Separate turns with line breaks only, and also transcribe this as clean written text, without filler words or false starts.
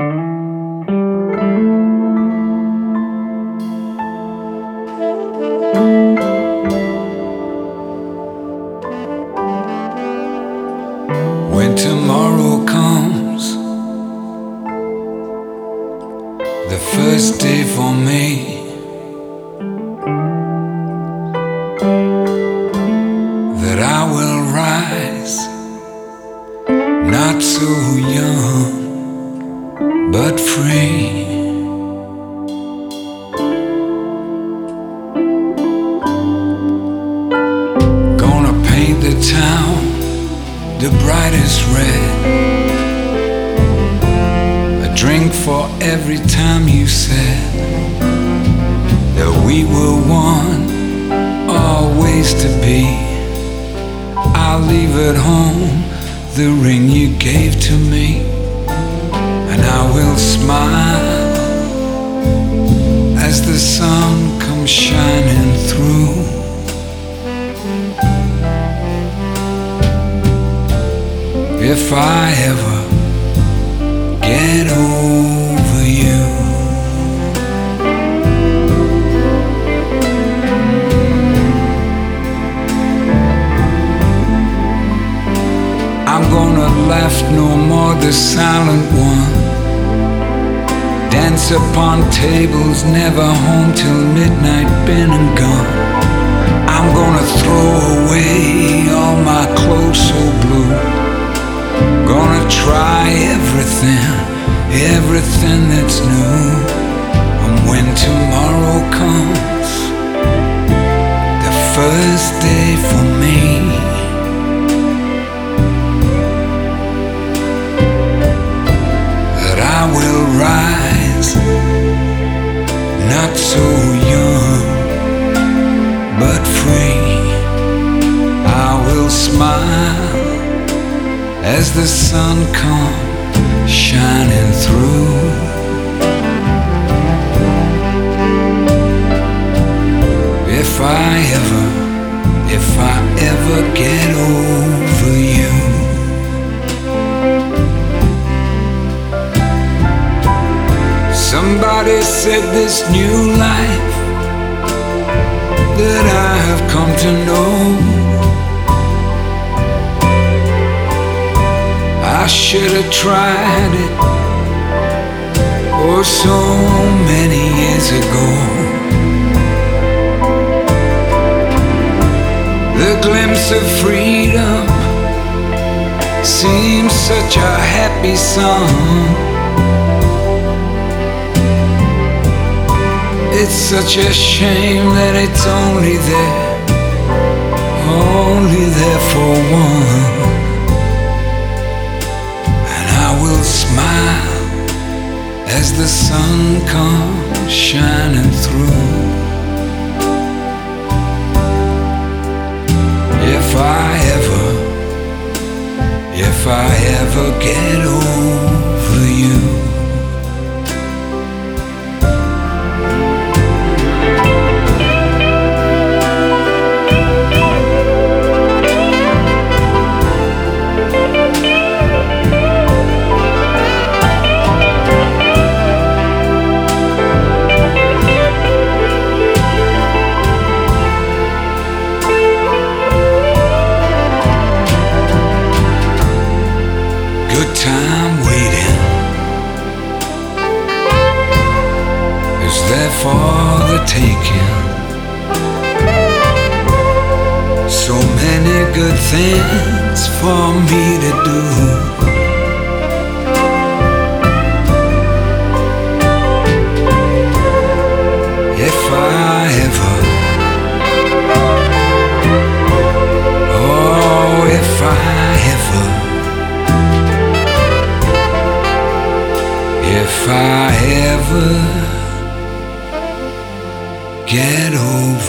When tomorrow comes, the first day for me, that I will rise, not so young, but free. Gonna paint the town the brightest red, a drink for every time you said that we were one, always to be. I'll leave at home the ring you gave to me, and I will smile as the sun comes shining through. If I ever get over you, I'm gonna laugh no more, the silent one. Dance upon tables, never home till midnight, been and gone. I'm gonna throw away all my clothes so blue. Gonna try everything, everything that's new. And when tomorrow comes, the first day for me, that I will rise, not so young, but free. I will smile as the sun comes shining through. If I ever get over you, somebody said this new life that I have come to know, I should have tried it, oh, so many years ago. The glimpse of freedom seems such a happy song. It's such a shame that it's only there for one. Smile as the sun comes shining through. If I ever get over you. Time waiting is there for the taking. So many good things for me to do. If I ever get over